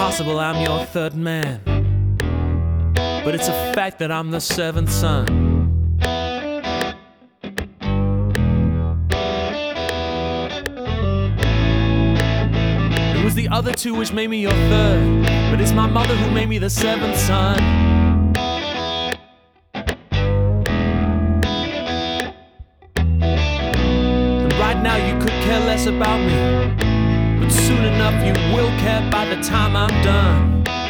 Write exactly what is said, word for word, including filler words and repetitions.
possible I'm your third man, but it's a fact that I'm the seventh son. It was the other two which made me your third, but it's my mother who made me the seventh son. And right now you could care less about me, but soon enough you will care by the time I'm done.